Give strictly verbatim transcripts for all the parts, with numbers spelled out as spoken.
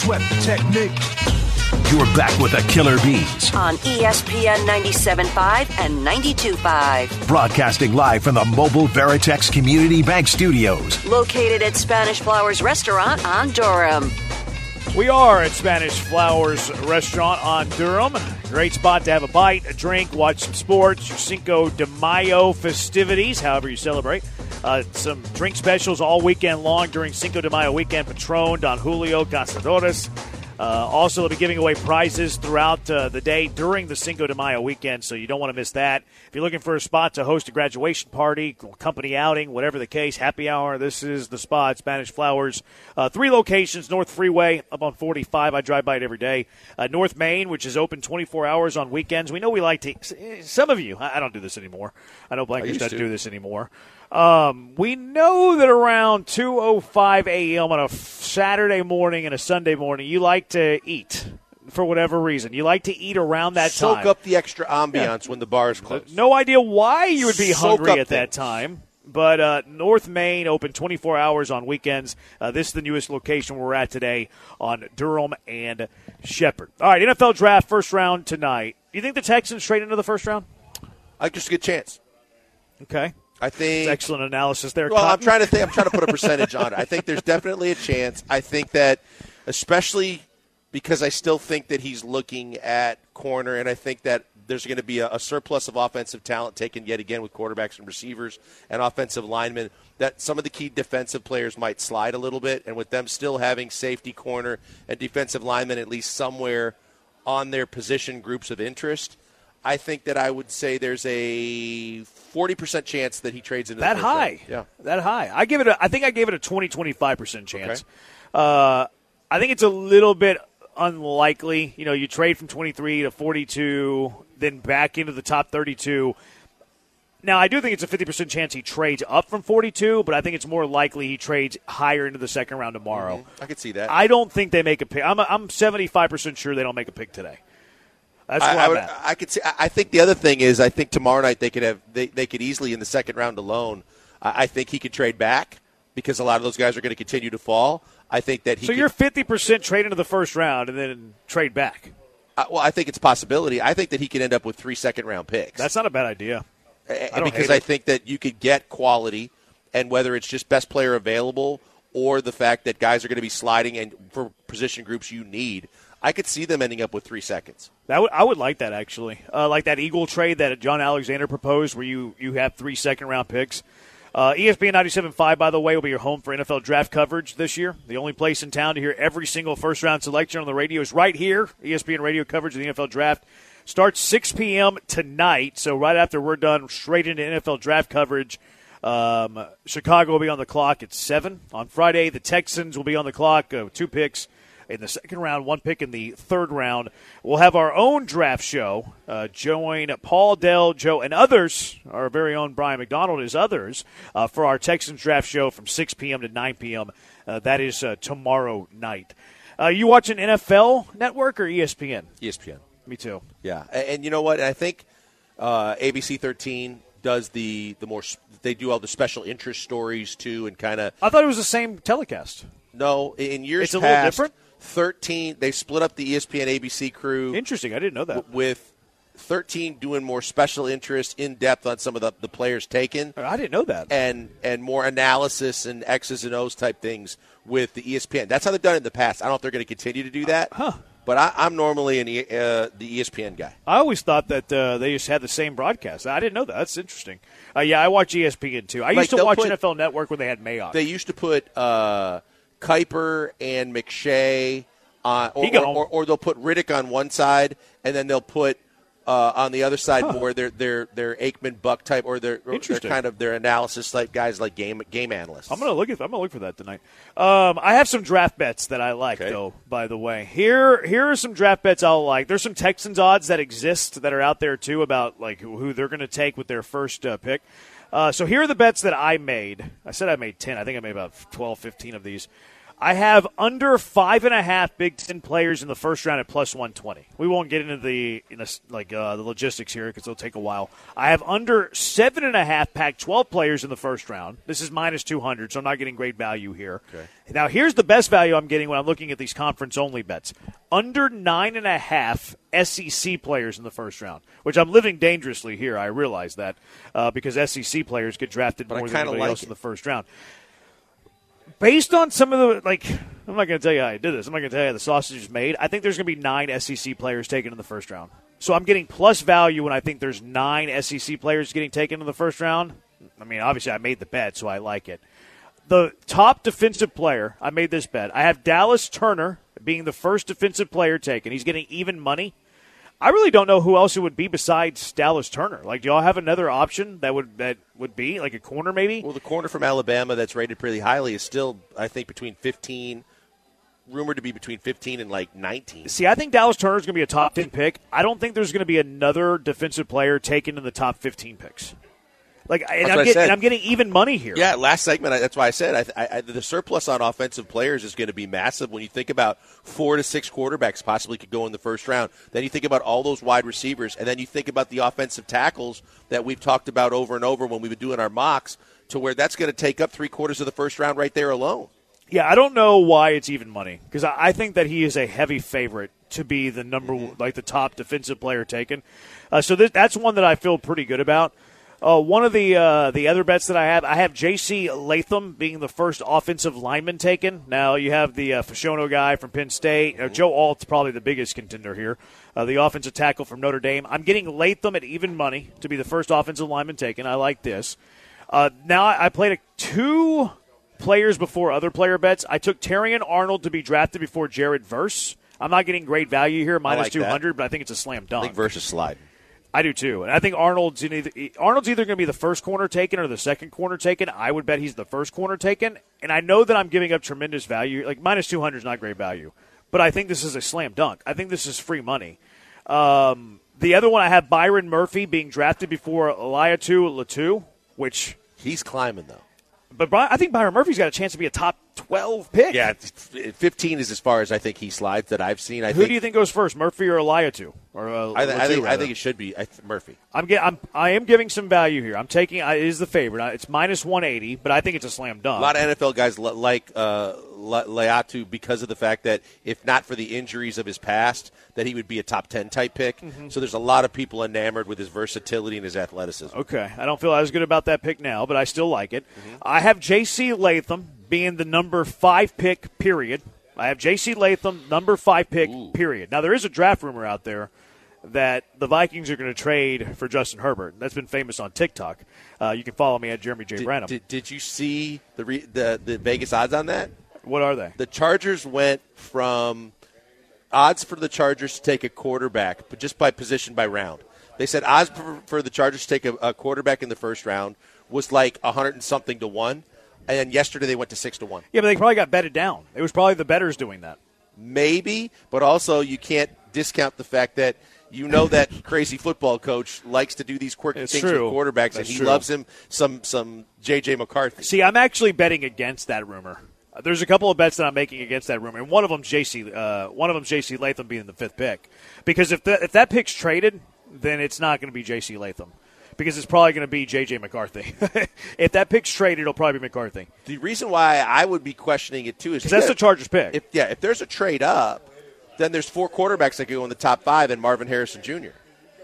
sweat the technique. You're back with the Killer Bees on E S P N ninety-seven point five and ninety-two point five. Broadcasting live from the Mobile Veritex Community Bank Studios. Located at Spanish Flowers Restaurant on Durham. We are at Spanish Flowers Restaurant on Durham. Great spot to have a bite, a drink, watch some sports, your Cinco de Mayo festivities, however you celebrate. Uh, some drink specials all weekend long during Cinco de Mayo weekend. Patron, Don Julio, Cazadores. Uh, also, they'll be giving away prizes throughout uh, the day during the Cinco de Mayo weekend, so you don't want to miss that. If you're looking for a spot to host a graduation party, company outing, whatever the case, happy hour, this is the spot, Spanish Flowers. Uh, three locations, North Freeway, up on forty-five. I drive by it every day. Uh, North Main, which is open twenty-four hours on weekends. We know we like to – some of you – I don't do this anymore. I know Blankers doesn't do this anymore. Um, we know that around two oh five a.m. on a Saturday morning and a Sunday morning, you like to eat for whatever reason. You like to eat around that Soak time. Soak up the extra ambiance yeah. when the bar is closed. No idea why you would be Soak hungry at things. that time. But uh, North Main open twenty-four hours on weekends. Uh, this is the newest location we're at today on Durham and Shepherd. All right, N F L Draft first round tonight. You think the Texans straight into the first round? I think there's a good chance. Okay. I think That's excellent analysis there. Well, Cotton. I'm trying to think. I'm trying to put a percentage on it. I think there's definitely a chance. I think that, especially because I still think that he's looking at corner, and I think that there's going to be a, a surplus of offensive talent taken yet again with quarterbacks and receivers and offensive linemen. That some of the key defensive players might slide a little bit, and with them still having safety, corner, and defensive linemen at least somewhere on their position groups of interest. I think that I would say there's a forty percent chance that he trades into that the high. Round. Yeah, that high. I give it. A, I think I gave it a twenty, twenty-five percent chance. Okay. Uh, I think it's a little bit unlikely. You know, you trade from twenty-three to forty-two, then back into the top thirty-two. Now, I do think it's a fifty percent chance he trades up from forty-two, but I think it's more likely he trades higher into the second round tomorrow. Mm-hmm. I could see that. I don't think they make a pick. I'm, I'm seventy-five percent sure they don't make a pick today. That's where I, I, I'm would, at. I could see. I think the other thing is, I think tomorrow night they could have. They, they could easily in the second round alone. I, I think he could trade back because a lot of those guys are going to continue to fall. I think that he. So could, you're fifty percent trade into the first round and then trade back. Uh, well, I think it's a possibility. I think that he could end up with three second round picks. That's not a bad idea. I don't because hate I it. think that you could get quality, and whether it's just best player available or the fact that guys are going to be sliding and for position groups you need. I could see them ending up with three seconds. That would, I would like that, actually. Uh, like that Eagle trade that John Alexander proposed where you, you have three second-round picks. Uh, E S P N ninety-seven point five, by the way, will be your home for N F L draft coverage this year. The only place in town to hear every single first-round selection on the radio is right here. E S P N radio coverage of the N F L draft starts six p.m. tonight, so right after we're done, straight into N F L draft coverage. Um, Chicago will be on the clock at seven. On Friday, the Texans will be on the clock, uh, two picks in the second round, one pick in the third round. We'll have our own draft show. Uh, join Paul, Dell, Joe, and others. Our very own Brian McDonald is others uh, for our Texans draft show from six p.m. to nine p.m. Uh, that is uh, tomorrow night. Uh, you watching N F L Network or E S P N? E S P N. Me too. Yeah, and, and you know what? I think uh, A B C thirteen does the, the more – they do all the special interest stories too and kind of – I thought it was the same telecast. No, in years it's a past, little different? thirteen, they split up the E S P N A B C crew. Interesting. I didn't know that. W- with thirteen doing more special interest, in depth on some of the, the players taken. I didn't know that. And and more analysis and X's and O's type things with the E S P N. That's how they've done it in the past. I don't know if they're going to continue to do that. Uh, huh. But I, I'm normally an e, uh, the E S P N guy. I always thought that uh, they just had the same broadcast. I didn't know that. That's interesting. Uh, yeah, I watch E S P N too. I Like, used to they'll watch put- N F L Network when they had Mayock. They used to put uh, Kuiper and McShay on, or, He got or, or, or they'll put Riddick on one side, and then they'll put uh, on the other side Huh. more their their their Aikman Buck type, or their or their Interesting. kind of their analysis type guys like game game analysts. I'm gonna look at. I'm gonna look for that tonight. Um, I have some draft bets that I like, Okay. though. By the way, here here are some draft bets I'll like. There's some Texans odds that exist that are out there too about like who, who they're gonna take with their first uh, pick. Uh, so here are the bets that I made. I said I made ten. I think I made about twelve, fifteen of these. I have under five and a half Big Ten players in the first round at plus one twenty. We won't get into the you know, like uh, the logistics here because it'll take a while. I have under seven and a half Pac twelve players in the first round. This is minus two hundred, so I'm not getting great value here. Okay. Now, here's the best value I'm getting when I'm looking at these conference-only bets. Under nine and a half S E C players in the first round, which I'm living dangerously here. I realize that uh, because S E C players get drafted but more I than anybody like else it. in the first round. Based on some of the, like, I'm not going to tell you how I did this. I'm not going to tell you how the sausage is made. I think there's going to be nine S E C players taken in the first round. So I'm getting plus value when I think there's nine S E C players getting taken in the first round. I mean, obviously I made the bet, so I like it. The top defensive player, I made this bet. I have Dallas Turner being the first defensive player taken. He's getting even money. I really don't know who else it would be besides Dallas Turner. Like, do y'all have another option that would that would be like a corner maybe? Well, the corner from Alabama that's rated pretty highly is still, I think, between fifteen, rumored to be between fifteen and like nineteen. See, I think Dallas Turner is going to be a top ten pick. I don't think there's going to be another defensive player taken in the top fifteen picks. Like, and I'm, getting, and I'm getting even money here. Yeah, last segment, I, that's why I said I, I, the surplus on offensive players is going to be massive. When you think about four to six quarterbacks possibly could go in the first round, then you think about all those wide receivers, and then you think about the offensive tackles that we've talked about over and over when we've been doing our mocks, to where that's going to take up three quarters of the first round right there alone. Yeah, I don't know why it's even money because I, I think that he is a heavy favorite to be the number, mm-hmm. like the top defensive player taken. Uh, so th- that's one that I feel pretty good about. Uh, one of the uh, the other bets that I have, I have J C Latham being the first offensive lineman taken. Now, you have the uh, Fashono guy from Penn State. Uh, Joe Alt's probably the biggest contender here. Uh, the offensive tackle from Notre Dame. I'm getting Latham at even money to be the first offensive lineman taken. I like this. Uh, now, I played a, two players before other player bets. I took Terrion Arnold to be drafted before Jared Verse. I'm not getting great value here, minus like two hundred, that. but I think it's a slam dunk. I think Verse is sliding. I do too, and I think Arnold's either, Arnold's either going to be the first corner taken or the second corner taken. I would bet he's the first corner taken, and I know that I'm giving up tremendous value. Like, minus two hundred is not great value, but I think this is a slam dunk. I think this is free money. Um, the other one, I have Byron Murphy being drafted before Laiatu Latu, which he's climbing though. But I think Byron Murphy's got a chance to be a top twelve pick. Yeah, fifteen is as far as I think he slides that I've seen. I Who think, do you think goes first, Murphy or Laiatu? Or uh, I, th- I Latu, think I rather? think it should be I th- Murphy. I'm get, I'm I am giving some value here. I'm taking it is the favorite. It's minus one eighty, but I think it's a slam dunk. A lot of N F L guys li- like uh, Laiatu because of the fact that if not for the injuries of his past, that he would be a top ten type pick. Mm-hmm. So there's a lot of people enamored with his versatility and his athleticism. Okay, I don't feel as good about that pick now, but I still like it. Mm-hmm. I have J C Latham being the number five pick, period. I have J C Latham, number five pick, Ooh. period. Now, there is a draft rumor out there that the Vikings are going to trade for Justin Herbert. That's been famous on TikTok. Uh, you can follow me at Jeremy J. Did, Branham. did, did you see the, re- the the Vegas odds on that? What are they? The Chargers went from odds for the Chargers to take a quarterback, but just by position by round. They said odds for, for the Chargers to take a, a quarterback in the first round was like a hundred and something to one, and then yesterday they went to six to one. Yeah, but they probably got betted down. It was probably the bettors doing that. Maybe, but also you can't discount the fact that you know that crazy football coach likes to do these quirky it's things true. with quarterbacks, That's and he true. loves him some some J J McCarthy. See, I'm actually betting against that rumor. Uh, There's a couple of bets that I'm making against that rumor, and one of them's J C. Uh, one of them's J C Latham being the fifth pick, because if the, if that pick's traded, then it's not going to be J C Latham, because it's probably going to be J J McCarthy. If that pick's traded, it'll probably be McCarthy. The reason why I would be questioning it too is because that's the Chargers pick. If, yeah, if there's a trade up, then there's four quarterbacks that go in the top five, and Marvin Harrison Junior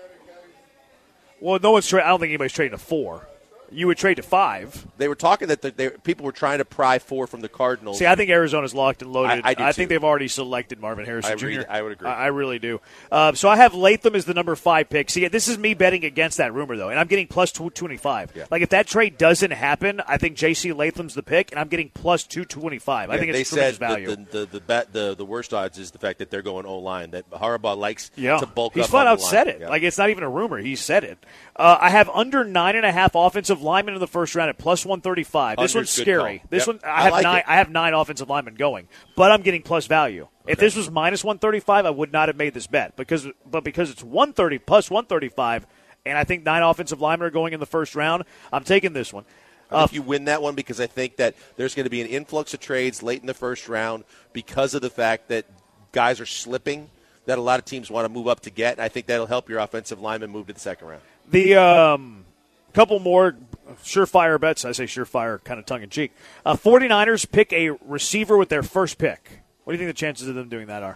Well, no one's. Tra- I don't think anybody's trading to four. You would trade to five. They were talking that the, they, people were trying to pry four from the Cardinals. See, I think Arizona's locked and loaded. I, I, do I too. think they've already selected Marvin Harrison I agree, Junior I would agree. I, I really do. Uh, so I have Latham as the number five pick. See, this is me betting against that rumor, though, and I'm getting plus two twenty-five. Yeah. Like, if that trade doesn't happen, I think J C Latham's the pick, and I'm getting plus two twenty-five. I Yeah, think they it's tremendous said value. The, the, the, bet, the, the worst odds is the fact that they're going O-line, that Harbaugh likes Yeah, to bulk he's up flat on out the line. said it. Yeah. Like, it's not even a rumor. He said it. Uh, I have under nine and a half offensive linemen in the first round at plus one thirty-five. This Under's one's good scary. call. This Yep. one, I I have like nine. it. I have nine offensive linemen going, but I'm getting plus value. Okay. If this was minus one thirty-five, I would not have made this bet because, but because it's one thirty plus one thirty-five, and I think nine offensive linemen are going in the first round, I'm taking this one. I think you win that one because I think that there's going to be an influx of trades late in the first round because of the fact that guys are slipping that a lot of teams want to move up to get. And I think that'll help your offensive lineman move to the second round. The um, couple more surefire bets. I say surefire, kind of tongue-in-cheek. Uh, 49ers pick a receiver with their first pick. What do you think the chances of them doing that are?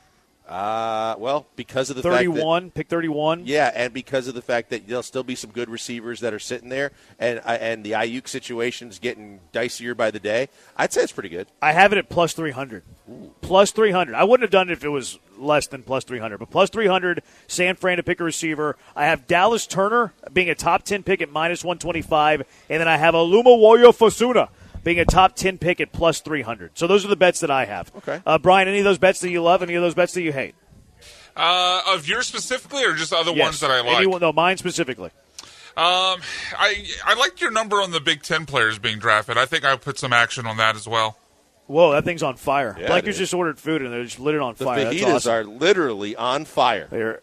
Uh, well, because of the thirty-one, fact that, pick thirty-one. Yeah, and because of the fact that there'll still be some good receivers that are sitting there, and and the Ayuk situation's getting dicier by the day, I'd say it's pretty good. I have it at plus three hundred. Ooh. Plus three hundred. I wouldn't have done it if it was less than plus three hundred, but plus three hundred, San Fran to pick a receiver. I have Dallas Turner being a top ten pick at minus one twenty-five, and then I have Alumawoyo Fosuna being a top ten pick at plus three hundred. So those are the bets that I have. Okay. Uh, Brian, any of those bets that you love, any of those bets that you hate? Uh, of yours specifically or just other yes. ones that I like? Anyone, no, mine specifically. Um, I I liked your number on the Big Ten players being drafted. I think I put some action on that as well. Whoa, that thing's on fire. Yeah, Blankers just ordered food and they just lit it on the fire. The fajitas That's awesome. are literally on fire. They're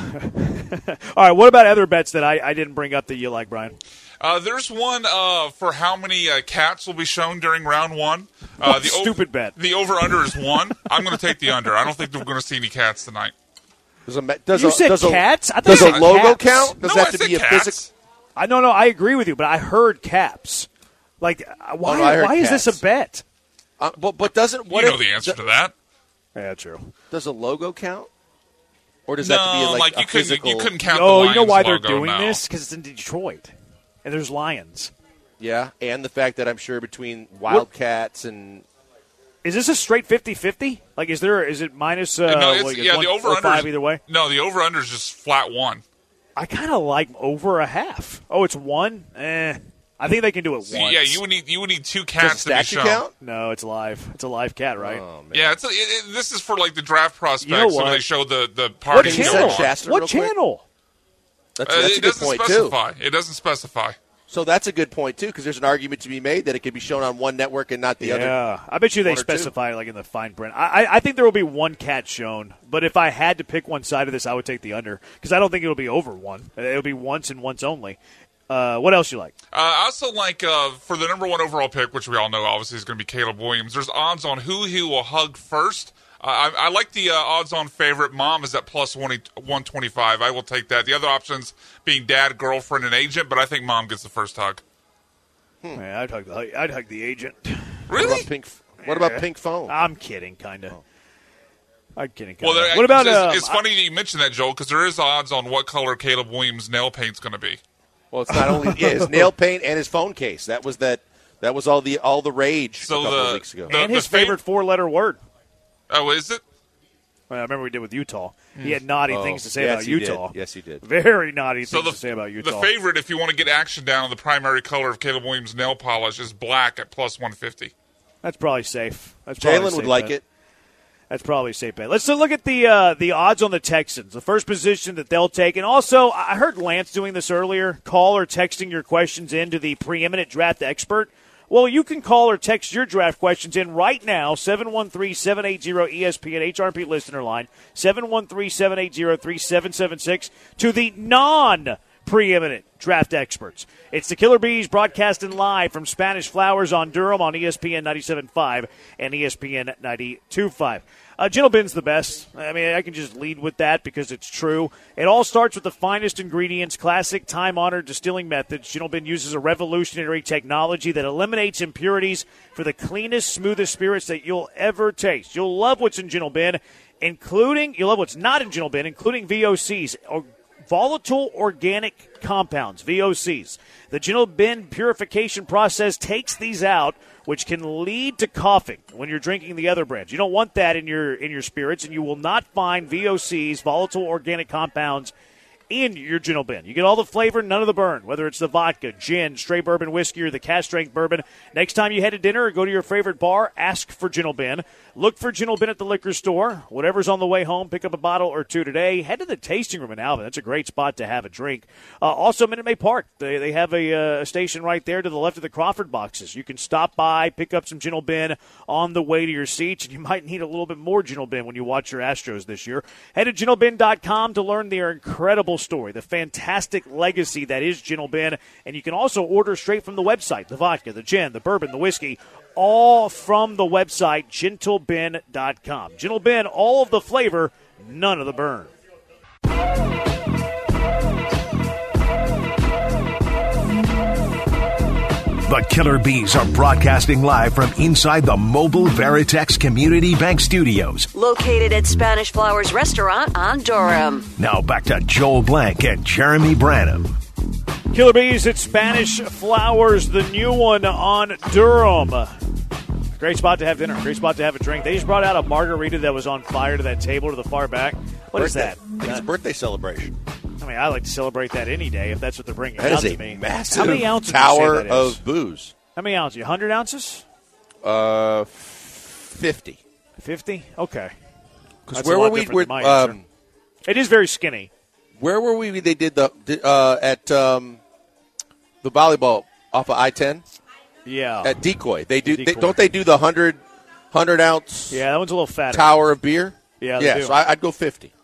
All right, what about other bets that I, I didn't bring up that you like, Brian? Uh, there's one uh, for how many uh, cats will be shown during round one. Uh, the stupid o- bet. The over-under is one. I'm going to take the under. I don't think we're going to see any cats tonight. Does a, does you a, said does cats? A, I thought does you a said logo caps. count? Does no, that I have to said be a cats. physical? I no, no, I agree with you, but I heard caps. Like, uh, why? Oh, no, I heard why is cats. this a bet? Uh, but, but doesn't what You know if, the answer d- to that. Yeah, true. Does a logo count? Or does No, that have to be like, like a you couldn't physical? you couldn't count No, the you Lions know why they're logo, doing no. this? Because it's in Detroit, and there's lions. Yeah, and the fact that I'm sure between Wildcats and Is this a straight fifty-fifty? Like, is there? Is it minus? Uh, no, it's, what, yeah, one, the over under five either way. No, the over under is just flat one. I kind of like over a half. Oh, it's one. Eh, I think they can do it So, once. yeah, you would need you would need two does cats to be statue shown. count? No, it's live. It's a live cat, right? Oh, man. Yeah, it's a, it, it, this is for like the draft prospects. You know so what? they show the the What party. Can you channel? send Shasta What real quick? channel? That's, Uh, that's it a good doesn't point too. specify. It doesn't specify. So that's a good point too, because there's an argument to be made that it could be shown on one network and not the Yeah, other. I bet you they one or two. specify like in the fine print. I, I I think there will be one cat shown, but if I had to pick one side of this, I would take the under because I don't think it'll be over one. It'll be once and once only. Uh, what else you like? Uh, I also like uh, for the number one overall pick, which we all know obviously is going to be Caleb Williams. There's odds on who he will hug first. Uh, I, I like the uh, odds-on favorite. Mom is at plus one twenty-five. I will take that. The other options being dad, girlfriend, and agent, but I think mom gets the first hug. Hmm. Man, I'd hug the I'd hug the agent. What Really? about pink? What about pink phone? I'm kidding, kind of. I'm kidding. Well, Kinda. there, What about? It's, um, it's funny that you mentioned that, Joel, because there is odds on what color Caleb Williams' nail paint's going to be. Well, it's not only yeah, his nail paint and his phone case. That was that. That was all the all the rage So a couple the- of weeks ago. the- and his fav- favorite four-letter word. Oh, is it? Well, I remember we did with Utah. He had naughty Oh, things to say yes, about he did. Utah. Yes, he did. Very naughty So things the, to say about Utah. the favorite, if you want to get action down on the primary color of Caleb Williams' nail polish, is black at plus one fifty. That's probably safe. That's probably a Jalen would safe like bet. it. That's probably a safe bet. Let's look at the uh, the odds on the Texans, the first position that they'll take. And also, I heard Lance doing this earlier, call or texting your questions in to the preeminent draft expert. Well, you can call or text your draft questions in right now, seven one three, seven eight zero, E S P N, H R P listener line, seven one three, seven eight zero, three seven seven six, to the non-preeminent draft experts. It's the Killer Bees broadcasting live from Spanish Flowers on Durham on E S P N ninety-seven point five and E S P N ninety-two point five. Uh, Gentle Bin's the best. I mean, I can just lead with that because it's true. It all starts with the finest ingredients, classic time-honored distilling methods. Gentle Bin uses a revolutionary technology that eliminates impurities for the cleanest, smoothest spirits that you'll ever taste. You'll love what's in Gentle Bin, including, you'll love what's not in Gentle Bin, including V O Cs, or volatile organic compounds, V O Cs. The Gentle Bin purification process takes these out, which can lead to coughing when you're drinking the other brands. You don't want that in your in your spirits, and you will not find V O Cs, volatile organic compounds, in your Gentle Bin. You get all the flavor, none of the burn, whether it's the vodka, gin, straight bourbon whiskey, or the cast strength bourbon. Next time you head to dinner or go to your favorite bar, ask for Gentle Bin. Look for Gentle Bin at the liquor store. Whatever's on the way home, pick up a bottle or two today. Head to the tasting room in Alvin. That's a great spot to have a drink. Uh, also, Minute Maid Park. They, they have a, uh, a station right there to the left of the Crawford boxes. You can stop by, pick up some Gentle Bin on the way to your seats, and you might need a little bit more Gentle Bin when you watch your Astros this year. Head to gentle bin dot com to learn their incredible story, the fantastic legacy that is Gentle Ben. And you can also order straight from the website, the vodka, the gin, the bourbon, the whiskey, all from the website, gentle ben dot com. Gentle Ben, all of the flavor, none of the burn. The Killer Bees are broadcasting live from inside the Mobile Veritex Community Bank Studios. Located at Spanish Flowers Restaurant on Durham. Now back to Joel Blank and Jeremy Branham. Killer Bees at Spanish Flowers, the new one on Durham. Great spot to have dinner. Great spot to have a drink. They just brought out a margarita that was on fire to that table to the far back. What birthday. is that? I think it's a birthday celebration. I mean, I like to celebrate that any day if that's what they're bringing That out is to a me. massive How many ounces would you say tower that is? of booze. How many ounces? one hundred ounces? Uh, fifty. fifty? Okay. Because That's where a were lot we? different Where, than my answer. um, It is very skinny. where were we? They did the uh, at um, the volleyball off of I ten Yeah. at Decoy. They do. They, Decoy. don't they do the hundred hundred ounce yeah, that one's a little fatter. tower of beer? Yeah, they yeah. do. So I, I'd go fifty.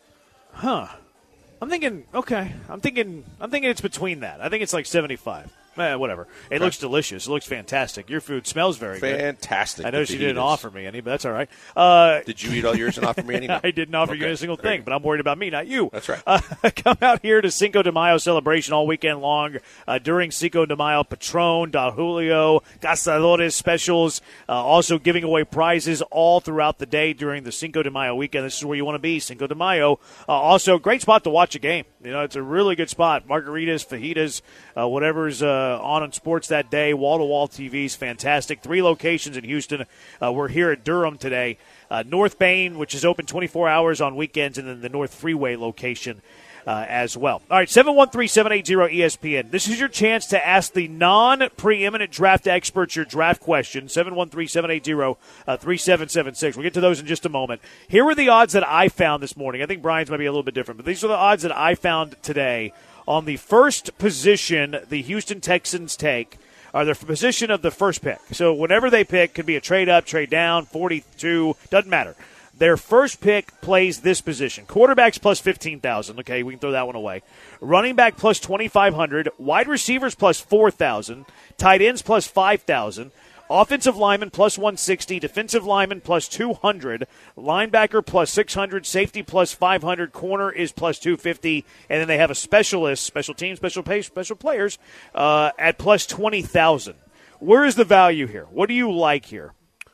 Huh. I'm thinking, okay. I'm thinking I'm thinking it's between that. I think it's like seventy-five. Eh, whatever. It looks delicious. It looks fantastic. Your food smells very good. Fantastic. I know with she the didn't fajitas. offer me any, but that's all right. Uh, Did you eat all yours and offer me any? No. I didn't offer you Okay. a single Very thing, good. but I'm worried about me, not you. That's right. Uh, come out here to Cinco de Mayo celebration all weekend long uh, during Cinco de Mayo. Patron, Don Julio, Cazadores specials, uh, also giving away prizes all throughout the day during the Cinco de Mayo weekend. This is where you want to be, Cinco de Mayo. Uh, also, great spot to watch a game. You know, it's a really good spot. Margaritas, fajitas, uh, whatever's uh, on in sports that day. Wall-to-wall T Vs, fantastic. Three locations in Houston. Uh, we're here at Durham today. Uh, North Bain, which is open twenty-four hours on weekends, and then the North Freeway location uh, as well. All right, seven one three, seven eight zero, E S P N. This is your chance to ask the non-preeminent draft experts your draft question, seven one three, seven eight zero, three seven seven six. We'll get to those in just a moment. Here were the odds that I found this morning. I think Brian's might be a little bit different, but these are the odds that I found today on the first position the Houston Texans take, or the position of the first pick. So whenever they pick, could be a trade up, trade down, forty-two, doesn't matter. Their first pick plays this position. Quarterbacks plus fifteen thousand. Okay, we can throw that one away. Running back plus twenty-five hundred. Wide receivers plus four thousand. Tight ends plus five thousand. Offensive lineman plus one sixty, defensive lineman plus two hundred, linebacker plus six hundred, safety plus five hundred, corner is plus two fifty, and then they have a specialist, special team, special pay, special players uh, at plus twenty thousand. Where is the value here? What do you like here?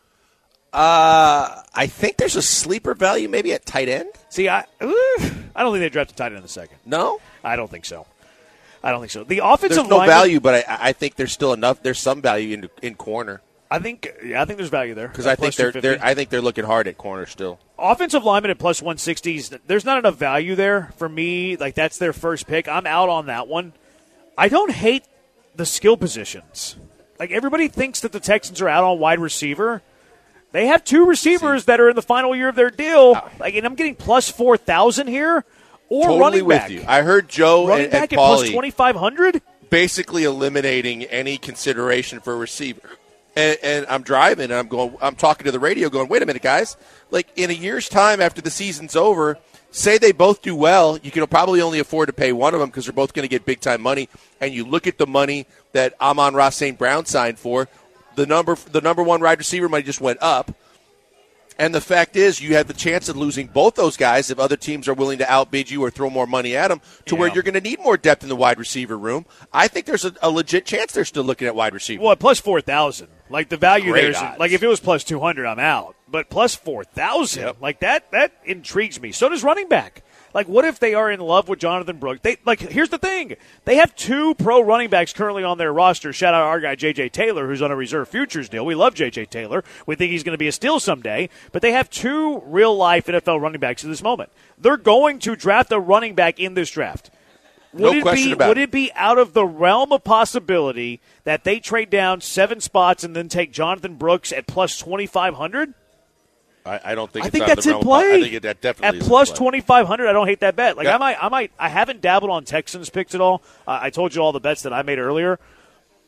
Uh, I think there's a sleeper value maybe at tight end. See, I I don't think they drafted tight end in the second. No, I don't think so. I don't think so. The offensive there's no lineman, value, but I, I think there's still enough. There's some value in in corner I think yeah, I think there's value there because at I think plus they're, two fifty. they're I think they're looking hard at corner still. Offensive lineman at plus one sixties, there's not enough value there for me. Like, that's their first pick. I'm out on that one. I don't hate the skill positions. Like, everybody thinks that the Texans are out on wide receiver. They have two receivers that are in the final year of their deal. Like, and I'm getting plus four thousand here or Totally running with back. you. I heard Joe running and, back and at plus Paulie twenty-five hundred? basically eliminating any consideration for a receiver. And, and I'm driving and I'm going. I'm talking to the radio, going, "Wait a minute, guys! Like in a year's time, after the season's over, say they both do well, you can probably only afford to pay one of them because they're both going to get big time money. And you look at the money that Amon-Ra Saint Brown signed for, the number the number one wide receiver money just went up. And the fact is, you have the chance of losing both those guys if other teams are willing to outbid you or throw more money at them to Yeah. where you're going to need more depth in the wide receiver room. I think there's a, a legit chance they're still looking at wide receiver. Well, at plus four thousand. Like, the value Great there is, odds. like, if it was plus two hundred, I'm out. But plus four thousand, Yep. like, that that intrigues me. So does running back. Like, what if they are in love with Jonathan Brooks? They like. Here's the thing: they have two pro running backs currently on their roster. Shout out our guy J J Taylor, who's on a reserve futures deal. We love J J Taylor. We think he's going to be a steal someday. But they have two real life N F L running backs at this moment. They're going to draft a running back in this draft. Would No it question be, about would it. it be out of the realm of possibility that they trade down seven spots and then take Jonathan Brooks at plus twenty-five hundred? I, I don't think I it's think out of that's the in realm of- play. I think it, that definitely at is in plus play. twenty-five hundred. I don't hate that bet. Like Yeah. I might, I might, I haven't dabbled on Texans picks at all. Uh, I told you all the bets that I made earlier.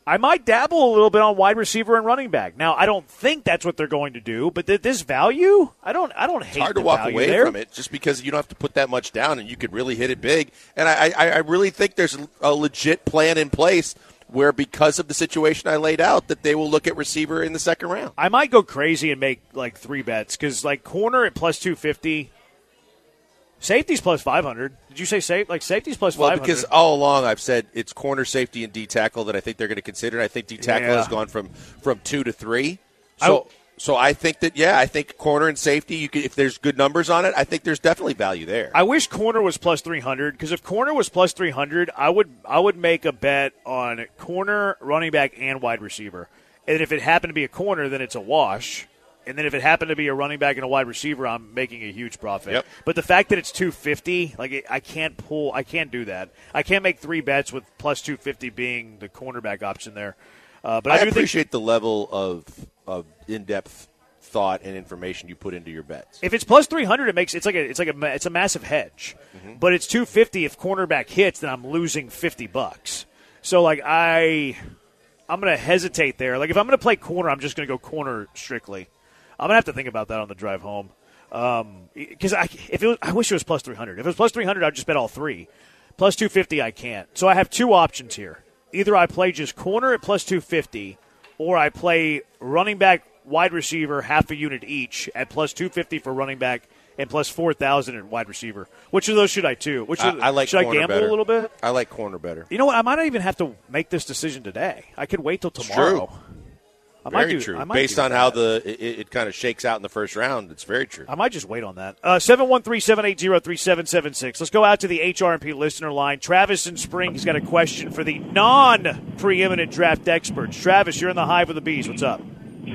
I might dabble a little bit on wide receiver and running back. Now, I don't think that's what they're going to do, but th- this value, I don't I don't hate It's hard the to walk value away there. from it just because you don't have to put that much down and you could really hit it big. And I, I, I really think there's a legit plan in place where because of the situation I laid out that they will look at receiver in the second round. I might go crazy and make like three bets because like corner at plus two fifty, safety's plus five hundred. Did you say safe? Like safety's plus Well, five hundred? because all along I've said it's corner, safety, and D tackle that I think they're going to consider. I think D tackle Yeah. has gone from, from two to three. So. I, So I think that, yeah, I think corner and safety, you could, if there's good numbers on it, I think there's definitely value there. I wish corner was plus three hundred because if corner was plus three hundred, I would I would make a bet on corner, running back, and wide receiver. And if it happened to be a corner, then it's a wash. And then if it happened to be a running back and a wide receiver, I'm making a huge profit. Yep. But the fact that it's two fifty, like it, I can't pull, I can't do that. I can't make three bets with plus two fifty being the cornerback option there. Uh, but I, I do appreciate think, the level of of in-depth thought and information you put into your bets. if it's plus three hundred, it makes it's like a it's like a ma- it's a massive hedge. Mm-hmm. But it's two fifty if cornerback hits, then I'm losing fifty bucks. So like I I'm going to hesitate there. Like if I'm going to play corner, I'm just going to go corner strictly. I'm going to have to think about that on the drive home. Um, cuz I if it was, I wish it was plus three hundred. If it was plus three hundred, I'd just bet all three. Plus two fifty I can't. So I have two options here. Either I play just corner at plus two fifty or I play running back, wide receiver, half a unit each at plus two fifty for running back and plus four thousand at wide receiver. Which of those should I do? Which I, of, I like should I corner gamble better. a little bit? I like corner better. You know what? I might not even have to make this decision today. I could wait till It's tomorrow. true. I might Very do, true. I might Based do on that. how the it, it kind of shakes out in the first round, it's very true. I might just wait on that. Uh, seven one three, seven eight zero, three seven seven six. Let's go out to the H R and P listener line. Travis in Spring has got a question for the non-preeminent draft experts. Travis, you're in the hive with the bees. What's up?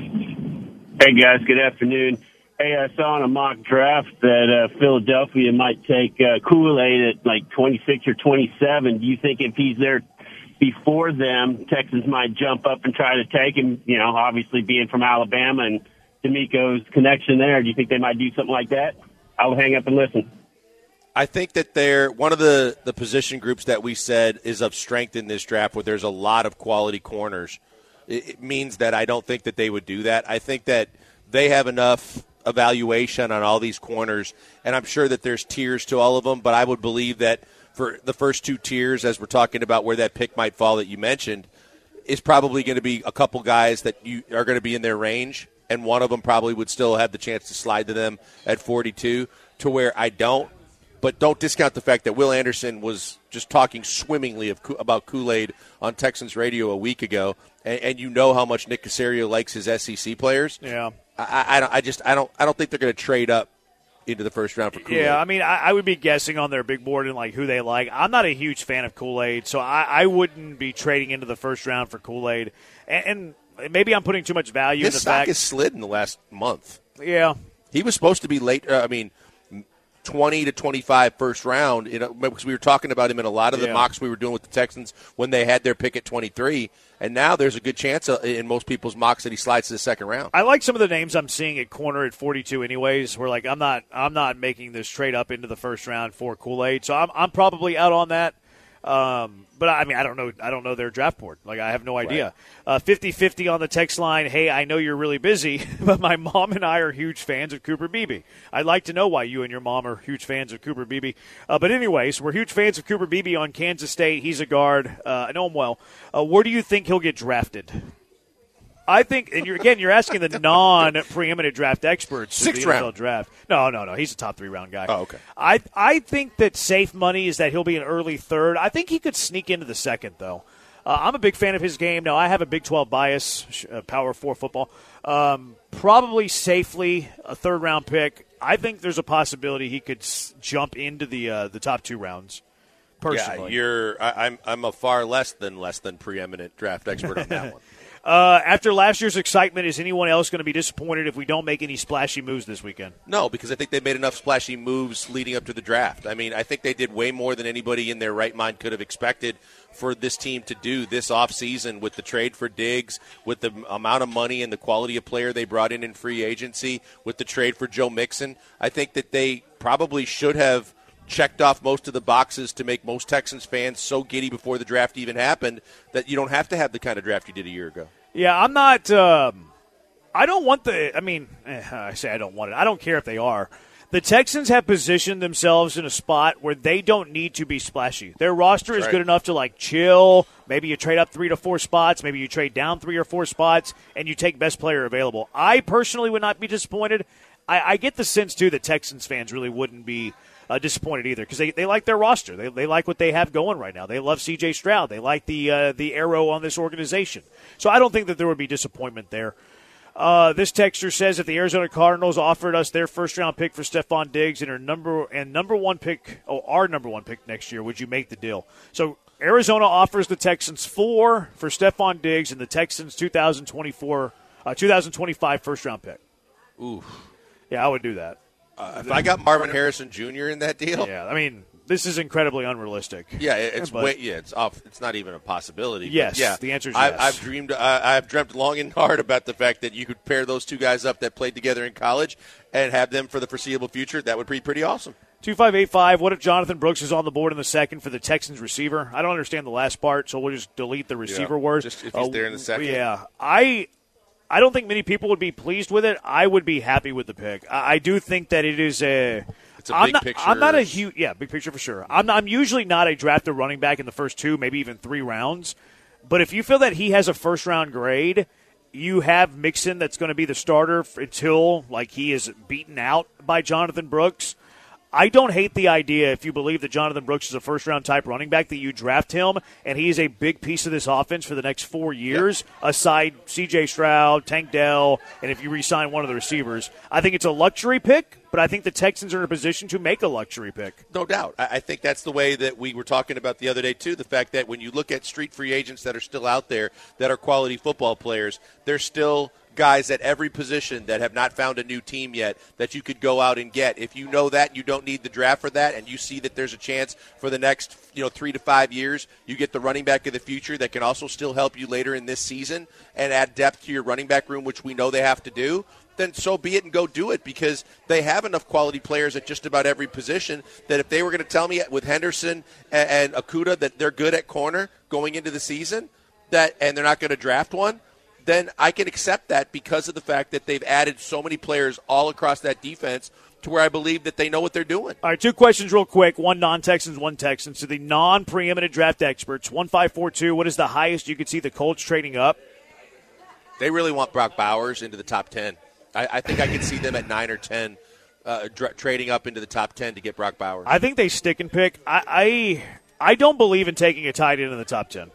Hey, guys. Good afternoon. Hey, I saw in a mock draft that uh, Philadelphia might take uh, Kool-Aid at like twenty-six or twenty-seven. Do you think if he's there before them, Texans might jump up and try to take him, you know, obviously being from Alabama and D'Amico's connection there? Do you think they might do something like that? I'll hang up and listen. I think that they're one of the, the position groups that we said is of strength in this draft where there's a lot of quality corners. It, it means that I don't think that they would do that. I think that they have enough evaluation on all these corners, and I'm sure that there's tiers to all of them, but I would believe that for the first two tiers, as we're talking about where that pick might fall that you mentioned, is probably going to be a couple guys that you are going to be in their range, and one of them probably would still have the chance to slide to them at forty-two, to where I don't. But don't discount the fact that Will Anderson was just talking swimmingly of, about Kool-Aid on Texans radio a week ago, and, and you know how much Nick Caserio likes his S E C players. Yeah, I, I, don't, I just I don't I don't think they're going to trade up into the first round for Kool-Aid. Yeah, I mean, I, I would be guessing on their big board and like who they like. I'm not a huge fan of Kool-Aid, so I, I wouldn't be trading into the first round for Kool-Aid. And, and maybe I'm putting too much value His in the stock fact. has slid in the last month. Yeah, He was supposed to be late. Uh, I mean, twenty to twenty-five first round. You know, because we were talking about him in a lot of the Yeah. mocks we were doing with the Texans when they had their pick at twenty-three. And now there's a good chance uh, in most people's mocks that he slides to the second round. I like some of the names I'm seeing at corner at forty-two. Anyways, where like I'm not I'm not making this trade up into the first round for Kool-Aid, so I'm I'm probably out on that. Um, but I mean, I don't know. I don't know their draft board. Like, I have no idea. Uh, fifty-fifty on the text line. Hey, I know you're really busy, but my mom and I are huge fans of Cooper Beebe. I'd like to know why you and your mom are huge fans of Cooper Beebe. Uh, but anyways, we're huge fans of Cooper Beebe on Kansas State. He's a guard. Uh, I know him well. Uh, where do you think he'll get drafted? I think, and you're again, you're asking the non-preeminent draft experts. of Sixth the N F L round. draft. No, no, no. He's a top three round guy. Oh, okay. I I think that safe money is that he'll be an early third. I think he could sneak into the second, though. Uh, I'm a big fan of his game. Now, I have a Big twelve bias, uh, Power four football. Um, probably safely a third round pick. I think there's a possibility he could s- jump into the uh, the top two rounds. Personally, Yeah, you're. I, I'm. I'm a far less than less than preeminent draft expert on that one. Uh, after last year's excitement, is anyone else going to be disappointed if we don't make any splashy moves this weekend? No, because I think they made enough splashy moves leading up to the draft. I mean, I think they did way more than anybody in their right mind could have expected for this team to do this offseason with the trade for Diggs, with the amount of money and the quality of player they brought in in free agency, with the trade for Joe Mixon. I think that they probably should have checked off most of the boxes to make most Texans fans so giddy before the draft even happened that you don't have to have the kind of draft you did a year ago. Yeah, I'm not um, – I don't want the – I mean, eh, I say I don't want it. I don't care if they are. The Texans have positioned themselves in a spot where they don't need to be splashy. Their roster is right. good enough to, like, chill. Maybe you trade up three to four spots. Maybe you trade down three or four spots, and you take best player available. I personally would not be disappointed. I, I get the sense, too, that Texans fans really wouldn't be uh, disappointed either because they, they like their roster. They, they like what they have going right now. They love C J Stroud. They like the uh, the arrow on this organization. So I don't think that there would be disappointment there. Uh, this texter says that the Arizona Cardinals offered us their first-round pick for Stephon Diggs and our number and number one pick, oh, our number one pick next year. Would you make the deal? So Arizona offers the Texans four for Stephon Diggs and the Texans two thousand twenty-four, uh, two thousand twenty-five first-round pick. Ooh, yeah, I would do that. Uh, if I got Marvin Harrison Junior in that deal, yeah, I mean. This is incredibly unrealistic. Yeah, it's but, way, yeah, it's off. It's not even a possibility. Yes, yeah, the answer is I, yes. I've dreamed. Uh, I've dreamt long and hard about the fact that you could pair those two guys up that played together in college and have them for the foreseeable future. That would be pretty awesome. two five eight five, what if Jonathan Brooks is on the board in the second for the Texans receiver? I don't understand the last part, so we'll just delete the receiver yeah, word. Just if he's uh, there in the second. Yeah. I I don't think many people would be pleased with it. I would be happy with the pick. I, I do think that it is a – It's a I'm big not, picture. I'm not a huge – yeah, big picture for sure. I'm, I'm usually not a drafted running back in the first two, maybe even three rounds. But if you feel that he has a first-round grade, you have Mixon that's going to be the starter until, like, he is beaten out by Jonathan Brooks. I don't hate the idea, if you believe that Jonathan Brooks is a first-round type running back, that you draft him, and he is a big piece of this offense for the next four years, yep. aside C J Stroud, Tank Dell, and if you re-sign one of the receivers. I think it's a luxury pick, but I think the Texans are in a position to make a luxury pick. No doubt. I think that's the way that we were talking about the other day, too, the fact that when you look at street free agents that are still out there that are quality football players, they're still – guys at every position that have not found a new team yet that you could go out and get. If you know that, you don't need the draft for that, and you see that there's a chance for the next, you know, three to five years, you get the running back of the future that can also still help you later in this season and add depth to your running back room, which we know they have to do, then so be it and go do it, because they have enough quality players at just about every position that if they were going to tell me with Henderson and, and Okudah that they're good at corner going into the season, that and they're not going to draft one, then I can accept that because of the fact that they've added so many players all across that defense to where I believe that they know what they're doing. All right, two questions real quick. One non-Texans, one Texans. To the non-preeminent draft experts, one five four two, what is the highest you could see the Colts trading up? They really want Brock Bowers into the top ten. I, I think I could see them at nine or ten uh, dra- trading up into the top ten to get Brock Bowers. I think they stick and pick. I, I, I don't believe in taking a tight end in the top ten.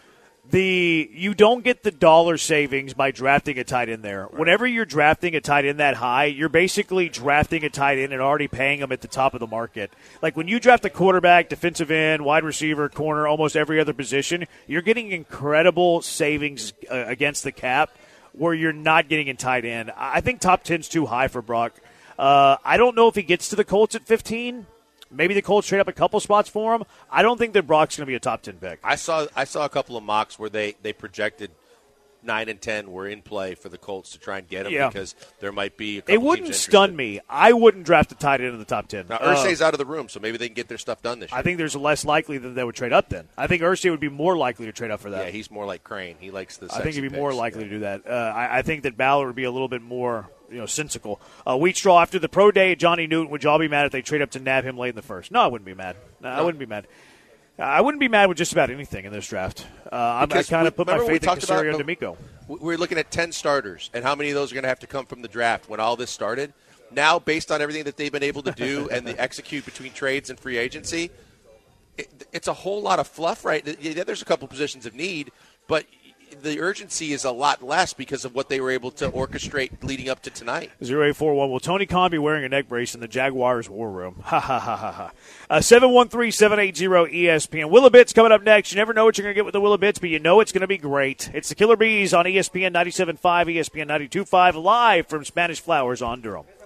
The you don't get the dollar savings by drafting a tight end there. Right. Whenever you're drafting a tight end that high, you're basically drafting a tight end and already paying them at the top of the market. Like when you draft a quarterback, defensive end, wide receiver, corner, almost every other position, you're getting incredible savings uh, against the cap where you're not getting in tight end. I think top ten's too high for Brock. Uh, I don't know if he gets to the Colts at fifteen. Maybe the Colts trade up a couple spots for him. I don't think that Brock's going to be a top ten pick. I saw I saw a couple of mocks where they, they projected nine and ten were in play for the Colts to try and get him yeah. because there might be a couple It wouldn't teams stun me. I wouldn't draft a tight end in the top ten. Now, Irsay's uh, out of the room, so maybe they can get their stuff done this year. I think there's less likely that they would trade up then. I think Irsay would be more likely to trade up for that. Yeah, he's more like Crane. He likes the I think he'd be picks. more likely yeah. to do that. Uh, I, I think that Ballard would be a little bit more – you know, sensical. Uh, Wheat Straw, after the pro day at Johnny Newton, would y'all be mad if they trade up to nab him late in the first? No, I wouldn't be mad. No, no. I wouldn't be mad. I wouldn't be mad with just about anything in this draft. Uh, I kind of put my faith in Caserio and D'Amico. We're looking at ten starters, and how many of those are going to have to come from the draft when all this started? Now, based on everything that they've been able to do and the execute between trades and free agency, it, it's a whole lot of fluff, right? Yeah, there's a couple positions of need, but the urgency is a lot less because of what they were able to orchestrate leading up to tonight. zero eight four one, will Tony Khan be wearing a neck brace in the Jaguars war room? Ha, ha, ha, ha, ha. Uh, seven one three, seven eight zero, E S P N. Willabits coming up next. You never know what you're going to get with the Willabits, but you know it's going to be great. It's the Killer Bees on E S P N ninety-seven point five, E S P N ninety-two point five, live from Spanish Flowers on Durham.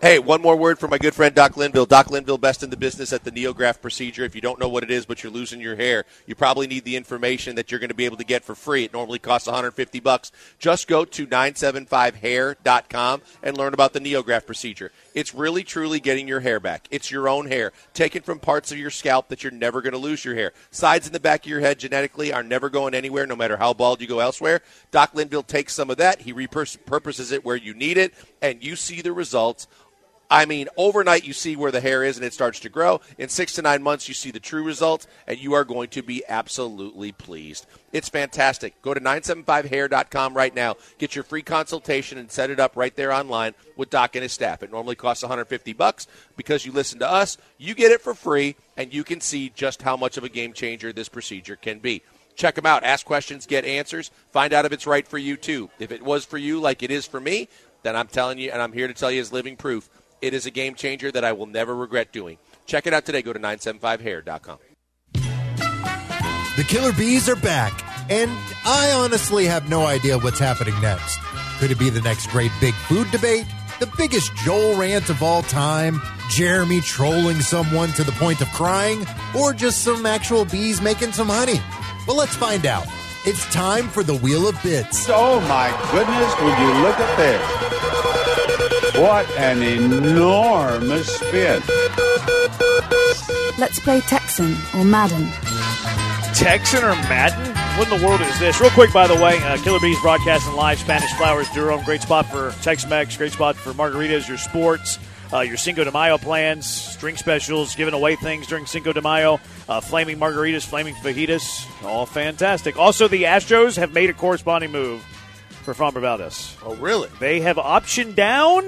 Hey, one more word from my good friend Doc Linville. Doc Linville, best in the business at the NeoGraft procedure. If you don't know what it is, but you're losing your hair, you probably need the information that you're going to be able to get for free. It normally costs one hundred fifty bucks. Just go to nine seven five hair dot com and learn about the NeoGraft procedure. It's really, truly getting your hair back. It's your own hair, taken from parts of your scalp that you're never going to lose your hair. Sides in the back of your head genetically are never going anywhere, no matter how bald you go elsewhere. Doc Linville takes some of that. He repurposes it where you need it, and you see the results. I mean, overnight you see where the hair is and it starts to grow. In six to nine months you see the true results, and you are going to be absolutely pleased. It's fantastic. Go to nine seven five hair dot com right now. Get your free consultation and set it up right there online with Doc and his staff. It normally costs one hundred fifty bucks. Because you listen to us, you get it for free, and you can see just how much of a game changer this procedure can be. Check them out. Ask questions, get answers. Find out if it's right for you, too. If it was for you like it is for me, then I'm telling you, and I'm here to tell you as living proof, it is a game changer that I will never regret doing. Check it out today. Go to nine seven five hair dot com. The Killer Bees are back, and I honestly have no idea what's happening next. Could it be the next great big food debate? The biggest Joel rant of all time? Jeremy trolling someone to the point of crying? Or just some actual bees making some honey? Well, let's find out. It's time for the Wheel of Bits. Oh, my goodness, would you look at this? What an enormous spin. Let's play Texan or Madden. Texan or Madden? What in the world is this? Real quick, by the way, uh, Killer Bees broadcasting live, Spanish Flowers, Durham. Great spot for Tex-Mex, great spot for margaritas, your sports, uh, your Cinco de Mayo plans, drink specials, giving away things during Cinco de Mayo, uh, flaming margaritas, flaming fajitas, all fantastic. Also, the Astros have made a corresponding move for Framber Valdez. Oh, really? They have optioned down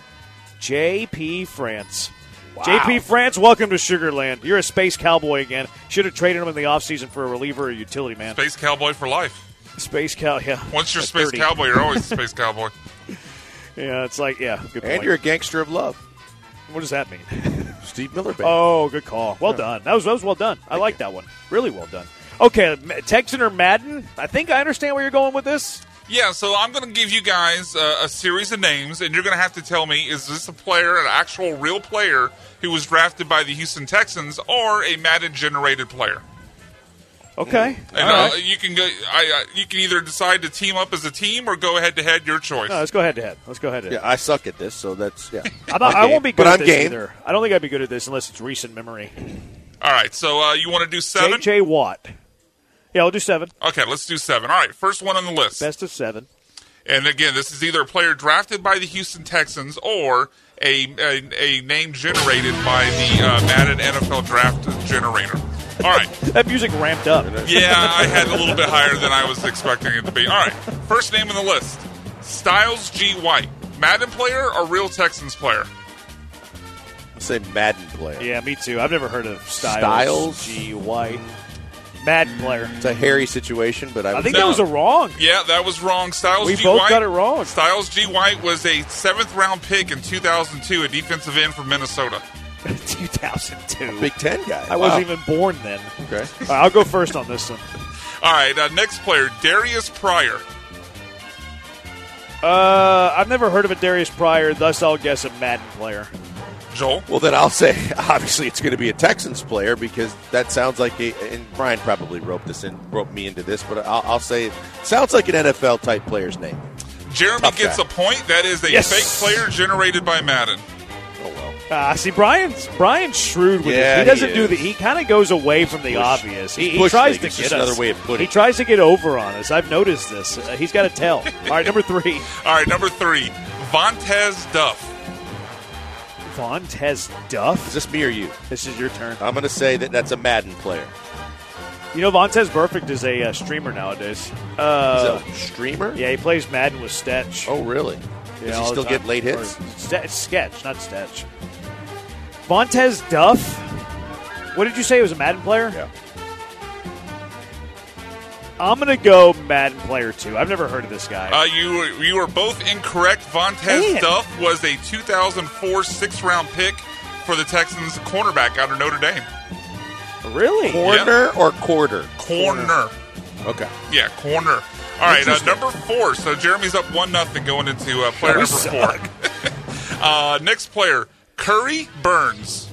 J P France. Wow. J P France, welcome to Sugarland. You're a space cowboy again. Should have traded him in the offseason for a reliever or utility man. Space cowboy for life. Space cow, yeah. Once you're At space thirty. cowboy, you're always a space cowboy. Yeah, it's like, yeah, good point. And you're a gangster of love. What does that mean? Steve Miller Band. Oh, good call. Well done. That was that was well done. I like that one. Really well done. Okay, Texan or Madden? I think I understand where you're going with this. Yeah, so I'm going to give you guys uh, a series of names, and you're going to have to tell me, is this a player, an actual real player, who was drafted by the Houston Texans, or a Madden-generated player? Okay. And All uh, right. you can go. I, uh, you can either decide to team up as a team or go head-to-head, your choice. No, let's go head to head. Let's go head to head. Yeah, I suck at this, so that's, yeah. I'm not, I won't be good but at I'm this game. either. I don't think I'd be good at this unless it's recent memory. All right, so uh, you want to do seven? J J Watt. Yeah, we'll do seven. Okay, let's do seven. All right, first one on the list. Best of seven. And again, this is either a player drafted by the Houston Texans or a a, a name generated by the uh, Madden N F L Draft Generator. All right. That music ramped up. Yeah, I had a little bit higher than I was expecting it to be. All right, first name on the list, Styles G. White. Madden player or real Texans player? I'll say Madden player. Yeah, me too. I've never heard of Styles, Styles? G. White. Madden player. It's a hairy situation, but I, I think No. that was a wrong. Yeah, that was wrong. Styles We G. both White, got it wrong. Styles G. White was a seventh round pick in two thousand two, a defensive end from Minnesota. two thousand two. Big Ten guy. I Wow. wasn't even born then. Okay. All right, I'll go first on this one. All right, uh, next player, Darius Pryor. Uh, I've never heard of a Darius Pryor, thus I'll guess a Madden player. Joel? Well, then I'll say, obviously, it's going to be a Texans player because that sounds like a. And Brian probably roped this in, roped me into this, but I'll, I'll say it sounds like an N F L type player's name. Jeremy Tough gets guy. a point. That is a Yes. fake player generated by Madden. Oh well. Ah, see, Brian's Brian's shrewd with Yeah, it. He doesn't he do is. the. He kind of goes away from the Push. obvious. He, he Push tries league. to It's get just us. another way of putting he it. tries to get over on us. I've noticed this. Uh, he's got to tell. All right, number three, All right, number three, Vontez Duff. Vontez Is Duff. this me or you? This is your turn. I'm going to say that that's a Madden player. You know, Vontez Burfict is a uh, streamer nowadays. Uh, Is that a streamer? yeah, he plays Madden with Stetch. Oh, really? Yeah, Does all he the still time. get late hits? Or Ste- sketch, not Stetch. Vontez Duff. What did you say? It was a Madden player? Yeah. I'm going to go Madden player two. I've never heard of this guy. Uh, you were- you were both incorrect. Vontez Man. Duff was a two thousand four sixth round pick for the Texans cornerback out of Notre Dame. really? Corner or quarter? Corner. Okay. Yeah, corner. All right, uh, number four. So Jeremy's up one nothing going into uh, player We number four. suck. Uh, next player, Curry Burns.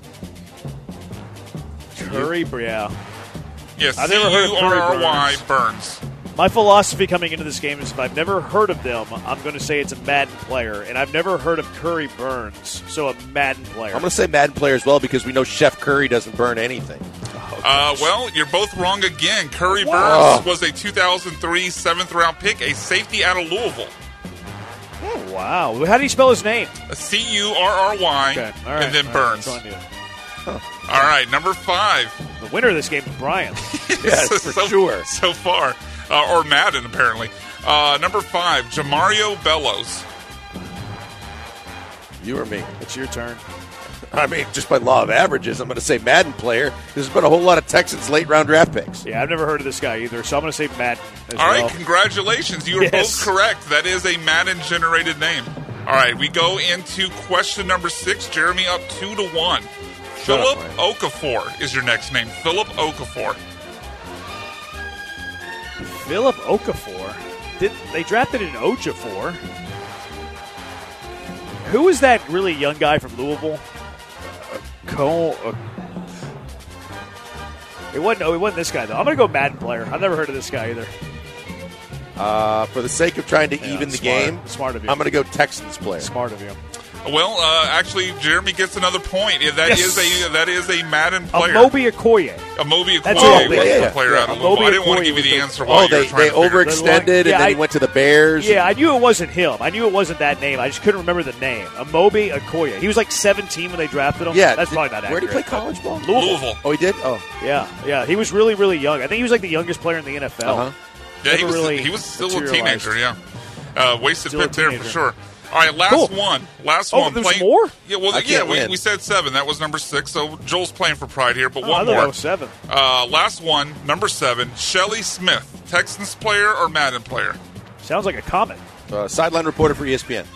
Curry, yeah. Yes, I've never heard of Curry C U R R Y Burns. Burns. My philosophy coming into this game is if I've never heard of them, I'm going to say it's a Madden player. And I've never heard of Curry Burns, so a Madden player. I'm going to say Madden player as well because we know Chef Curry doesn't burn anything. Uh, well, you're both wrong again. Curry Wow. Burns was a two thousand three seventh-round pick, a safety out of Louisville. Oh, wow. How do you spell his name? C U R R Y, Okay. All right. and then All right. Burns. That's all I knew. All right, number five. The winner of this game is Brian. Yes, for so, sure. So far. Uh, or Madden, apparently. Uh, number five, Jamario Bellows. You or me? It's your turn. I mean, just by law of averages, I'm going to say Madden player. There's been a whole lot of Texans late round draft picks. Yeah, I've never heard of this guy either, so I'm going to say Madden as All right, well. congratulations. You are Yes. both correct. That is a Madden-generated name. All right, we go into question number six. Jeremy up two to one. Shut Philip up, Okafor is your next name. Philip Okafor. Philip Okafor. Did they drafted an Okafor? Who is that really young guy from Louisville? Uh, Cole. Uh, it wasn't. Oh, it wasn't this guy though. I'm gonna go Madden player. I've never heard of this guy either. Uh, for the sake of trying to Yeah, even the smart. game, Smart of you. I'm going to go Texans player. Smart of you. Well, uh, actually, Jeremy gets another point. Yeah, That Yes. is a that is a Madden player. Amobi Okoye. Amobi That's Okoye it. was Yeah, yeah, the player yeah. out of Louisville. Amobi I didn't want to Okoye give you was the the- answer while Oh, you were they, trying they to figure it. overextended, and Yeah, then I- he went to the Bears. Yeah, I knew it wasn't him. I knew it wasn't that name. I just couldn't remember the name. Amobi Okoye. He was like seventeen when they drafted him. Yeah, that's did- probably not accurate. Where did he play college ball? Louisville. Louisville. Oh, he did? Oh. Yeah, yeah. He was really, really young. I think he was like the youngest player in the N F L. Uh-huh. Yeah, he Never was, really he was still a materialized. teenager, yeah. Uh, wasted Still a pick there for teenager. sure. All right, last Cool. one. Last Oh, one. there's Playing- more? Yeah, well, I yeah, can't we, win. we said seven. That was number six. So Joel's playing for pride here, but Oh, I one thought that more. was seven. Uh, last one, number seven, Shelly Smith, Texans player or Madden player? Sounds like a comet. Uh, sideline reporter for E S P N.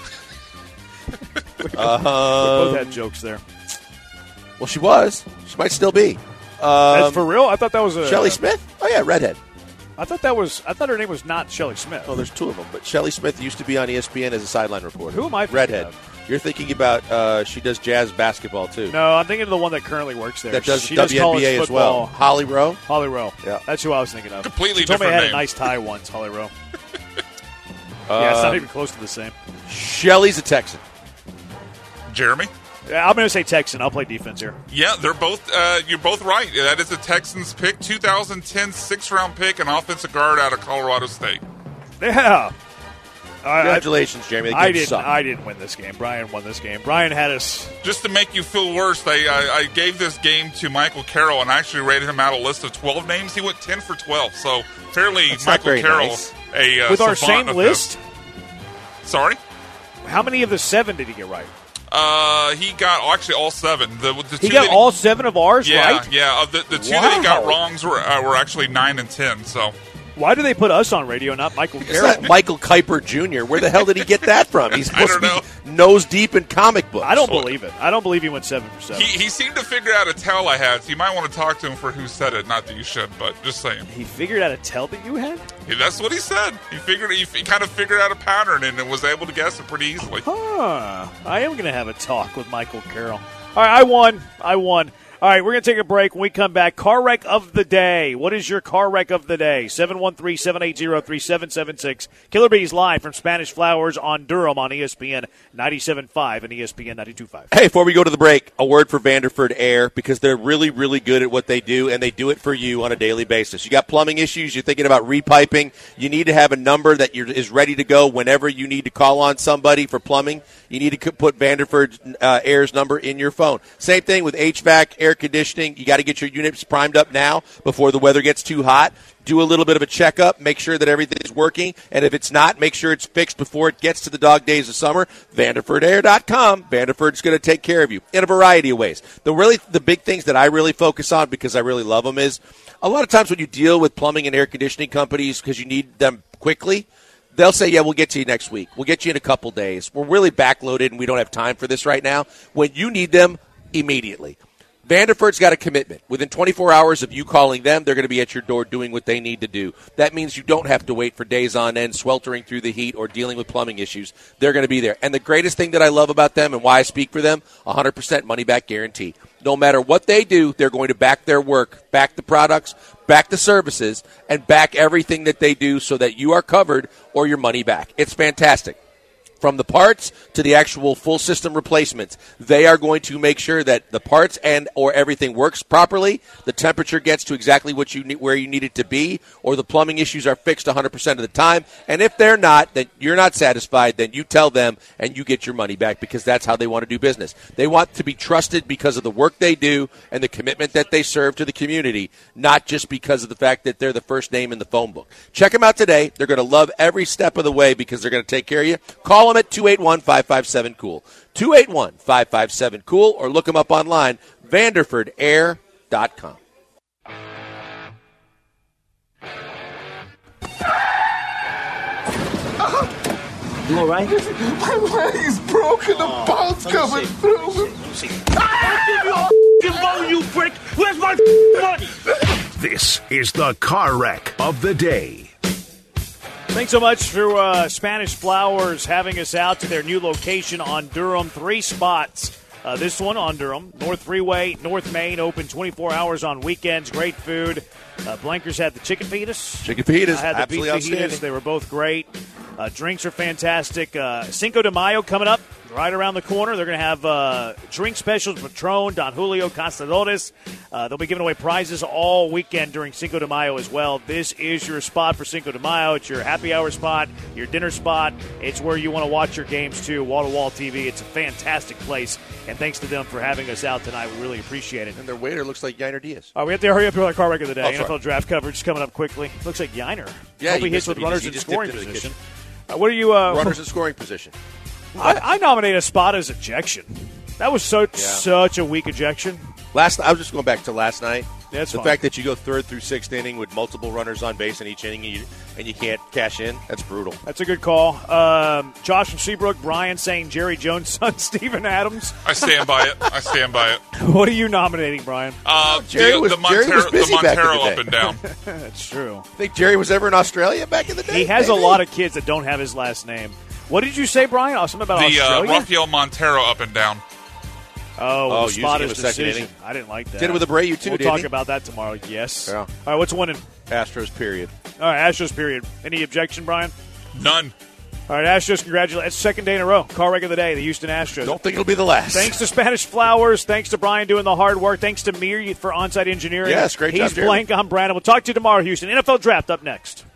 We Um, both had jokes there. Well, she was. She might still be. That's Um, for real. I thought that was a Shelley Smith? Oh, yeah, redhead. I thought that was. I thought her name was not Shelley Smith. Oh, there's two of them. But Shelley Smith used to be on E S P N as a sideline reporter. Who am I thinking Redhead. of? You're thinking about, uh, she does jazz basketball, too. No, I'm thinking of the one that currently works there. That does she W N B A does as well. football. Holly Rowe? Holly Rowe. Yeah. That's who I was thinking of. Completely she told me I different had name. a nice tie once, Holly Rowe. yeah, it's Uh, not even close to the same. Shelley's a Texan. Jeremy? Yeah, I'm going to say Texan. I'll play defense here. Yeah, they're both. Uh, you're both right. That is a Texans pick, two thousand ten six-round pick, an offensive guard out of Colorado State. Yeah. I, Congratulations, Jeremy. The I game didn't. sucked. I didn't win this game. Brian won this game. Brian had us. Just to make you feel worse, I, I, I gave this game to Michael Carroll and I actually rated him out a list of twelve names. He went ten for twelve. So apparently, That's not Michael very Carroll, nice. a uh, With our savant same of list, this. Sorry. how many of the seven did he get right? Uh, he got oh, actually all seven. The, the He two got that all seven of ours yeah, right? yeah. Of the, the two that he got Wow. wrongs were uh, were actually nine and ten. So Why do they put us on radio, not Michael It's Carroll? not Michael Kuiper Junior Where the hell did he get that from? He's I supposed don't to be nose deep in comic books. I don't believe it. I don't believe he went seven for seven. he, he seemed to figure out a tell I had. So you might want to talk to him for who said it. Not that you should, but just saying. He figured out a tell that you had? Yeah, that's what he said. He figured he, he kind of figured out a pattern and was able to guess it pretty easily. Huh. I am going to have a talk with Michael Carroll. All right, I won. I won. All right, we're going to take a break. When we come back, car wreck of the day. What is your car wreck of the day? seven one three, seven eight zero, three seven seven six. Killer Bees live from Spanish Flowers on Durham on E S P N ninety-seven point five and E S P N ninety-two point five. Hey, before we go to the break, a word for Vanderford Air because they're really, really good at what they do, and they do it for you on a daily basis. You got plumbing issues, you're thinking about repiping, you need to have a number that you're, is ready to go whenever you need to call on somebody for plumbing. You need to put Vanderford uh, Air's number in your phone. Same thing with H V A C, air conditioning. You got to get your units primed up now before the weather gets too hot. Do a little bit of a checkup, make sure that everything is working, and if it's not, make sure it's fixed before it gets to the dog days of summer. Vanderford Air dot com. Vanderford's going to take care of you in a variety of ways. The really the big things that I really focus on because I really love them is a lot of times when you deal with plumbing and air conditioning companies because you need them quickly, they'll say, yeah, we'll get to you next week. We'll get you in a couple days. We're really backloaded and we don't have time for this right now. When you need them, immediately. Vanderford's got a commitment. Within twenty-four hours of you calling them, they're going to be at your door doing what they need to do. That means you don't have to wait for days on end, sweltering through the heat or dealing with plumbing issues. They're going to be there. And the greatest thing that I love about them and why I speak for them, one hundred percent money-back guarantee. No matter what they do, they're going to back their work, back the products, back the services, and back everything that they do so that you are covered or your money back. It's fantastic. From the parts to the actual full system replacements, they are going to make sure that the parts and or everything works properly, the temperature gets to exactly what you need, where you need it to be, or the plumbing issues are fixed one hundred percent of the time. And if they're not, then you're not satisfied, then you tell them and you get your money back because that's how they want to do business. They want to be trusted because of the work they do and the commitment that they serve to the community, not just because of the fact that they're the first name in the phone book. Check them out today. They're going to love every step of the way because they're going to take care of you. Call them at two eight one, five five seven, cool. two eight one, five five seven, cool, or look them up online, vanderford air dot com. You all right? My leg's broken. The oh, bone's coming through. I'll give you all you prick. Where's my money? This is the car wreck of the day. Thanks so much for uh, Spanish Flowers having us out to their new location on Durham. Three spots. Uh, this one on Durham. North Freeway, North Main, open twenty-four hours on weekends. Great food. Uh, Blankers had the chicken fajitas. Chicken fajitas. I had the absolutely beef fajitas. They were both great. Uh, drinks are fantastic. Uh, Cinco de Mayo coming up right around the corner. They're going to have uh, drink specials, Patron, Don Julio, Castadores. Uh, they'll be giving away prizes all weekend during Cinco de Mayo as well. This is your spot for Cinco de Mayo. It's your happy hour spot, your dinner spot. It's where you want to watch your games, too. Wall-to-wall T V. It's a fantastic place, and thanks to them for having us out tonight. We really appreciate it. And their waiter looks like Yiner Diaz. All right, we have to hurry up to our car wreck of the day. Oh, N F L draft coverage is coming up quickly. Looks like Yiner. Yeah, Hope he hits it. with He runners just, in just scoring dipped into the position. kitchen. Uh, what are you? Uh, Runners in scoring position. I, I nominate a spot as ejection. That was so Yeah. such a weak ejection. Last, I was just going back to last night. Yeah, that's the fine. fact that you go third through sixth inning with multiple runners on base in each inning and you, and you can't cash in, that's brutal. That's a good call. Um, Josh from Seabrook, Brian saying Jerry Jones' son, Steven Adams. I stand by it. I stand by it. What are you nominating, Brian? Uh, Jerry the, was- the Jerry was Montero, busy the back in Montero the up day. and down. That's true. Think Jerry was ever in Australia back in the day? He has Maybe? a lot of kids that don't have his last name. What did you say, Brian? Oh, something about The uh, Australia? Rafael Montero up and down. Oh, Oh, the using spot him is a second decision. inning. I didn't like that. Did it with Abreu, too, We'll didn't talk he? about that tomorrow. Yes. Yeah. All right, what's winning? Astros, period. All right, Astros, period. Any objection, Brian? None. All right, Astros, congratulations. It's second day in a row. Car wreck of the day, the Houston Astros. Don't think it'll be the last. Thanks to Spanish Flowers. Thanks to Brian doing the hard work. Thanks to Mir for on-site engineering. Yes, great job, He's Jeremy. Blank. I'm Brandon. We'll talk to you tomorrow, Houston. N F L Draft up next.